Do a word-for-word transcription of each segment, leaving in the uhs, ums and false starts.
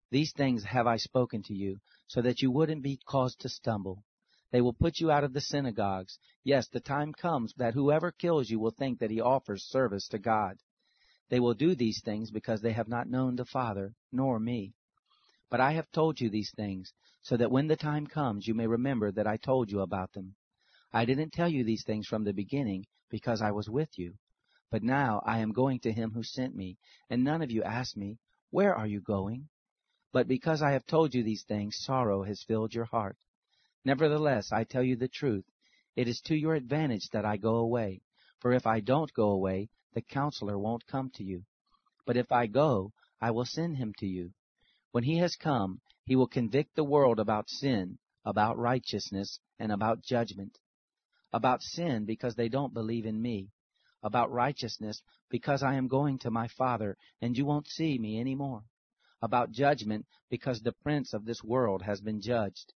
These things have I spoken to you, so that you wouldn't be caused to stumble. They will put you out of the synagogues. Yes, the time comes that whoever kills you will think that he offers service to God. They will do these things because they have not known the Father, nor me. But I have told you these things, so that when the time comes you may remember that I told you about them. I didn't tell you these things from the beginning, because I was with you. But now I am going to him who sent me, and none of you asked me, Where are you going? But because I have told you these things, sorrow has filled your heart. Nevertheless, I tell you the truth. It is to your advantage that I go away. For if I don't go away, the Counselor won't come to you. But if I go, I will send him to you. When he has come, he will convict the world about sin, about righteousness, and about judgment. About sin, because they don't believe in me. About righteousness, because I am going to my Father, and you won't see me any more. About judgment, because the prince of this world has been judged.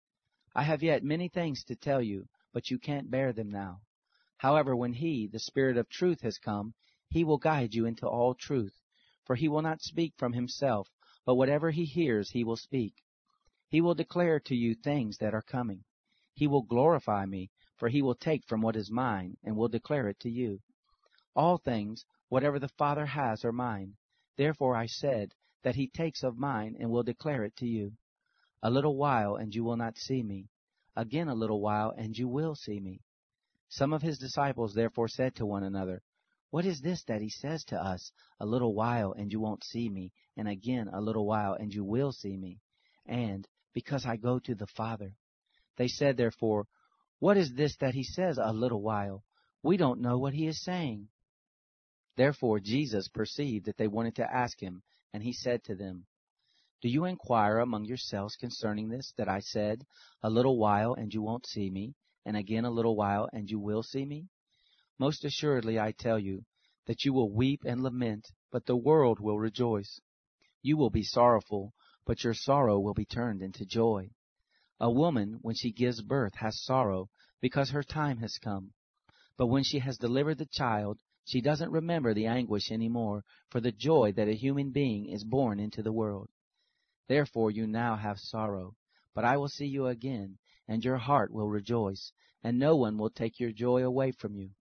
I have yet many things to tell you, but you can't bear them now. However, when he, the Spirit of truth, has come, he will guide you into all truth. For he will not speak from himself, but whatever he hears he will speak. He will declare to you things that are coming. He will glorify me, for he will take from what is mine, and will declare it to you. All things, whatever the Father has, are mine. Therefore I said that he takes of mine, and will declare it to you. A little while, and you will not see me. Again a little while, and you will see me. Some of his disciples therefore said to one another, What is this that he says to us? A little while, and you won't see me, and again a little while, and you will see me. And, because I go to the Father. They said therefore, What is this that he says, a little while? We don't know what he is saying. Therefore Jesus perceived that they wanted to ask him, and he said to them, Do you inquire among yourselves concerning this, that I said, A little while, and you won't see me, and again a little while, and you will see me? Most assuredly I tell you, that you will weep and lament, but the world will rejoice. You will be sorrowful, but your sorrow will be turned into joy. A woman, when she gives birth, has sorrow, because her time has come. But when she has delivered the child, she doesn't remember the anguish any more, for the joy that a human being is born into the world. Therefore you now have sorrow, but I will see you again, and your heart will rejoice, and no one will take your joy away from you.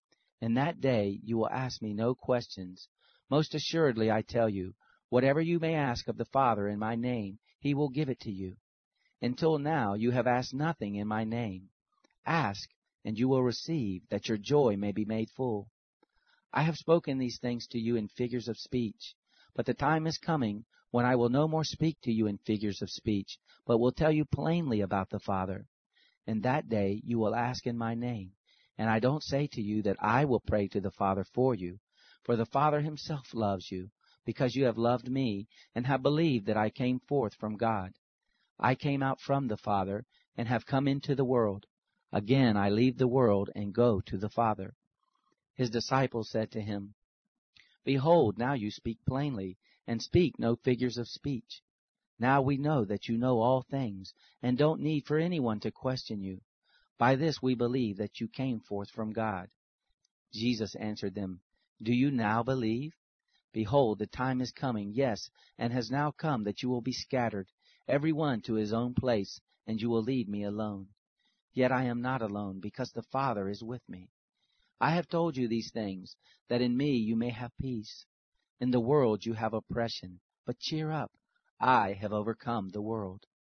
In that day you will ask me no questions. Most assuredly I tell you, whatever you may ask of the Father in my name, he will give it to you. Until now you have asked nothing in my name. Ask, and you will receive, that your joy may be made full. I have spoken these things to you in figures of speech, but the time is coming when I will no more speak to you in figures of speech, but will tell you plainly about the Father. In that day you will ask in my name, and I don't say to you that I will pray to the Father for you, for the Father himself loves you, because you have loved me, and have believed that I came forth from God. I came out from the Father, and have come into the world. Again I leave the world, and go to the Father. His disciples said to him, Behold, now you speak plainly, and speak no figures of speech. Now we know that you know all things, and don't need for anyone to question you. By this we believe that you came forth from God. Jesus answered them, Do you now believe? Behold, the time is coming, yes, and has now come, that you will be scattered, every one to his own place, and you will leave me alone. Yet I am not alone, because the Father is with me. I have told you these things, that in me you may have peace. In the world you have oppression, but cheer up. I have overcome the world.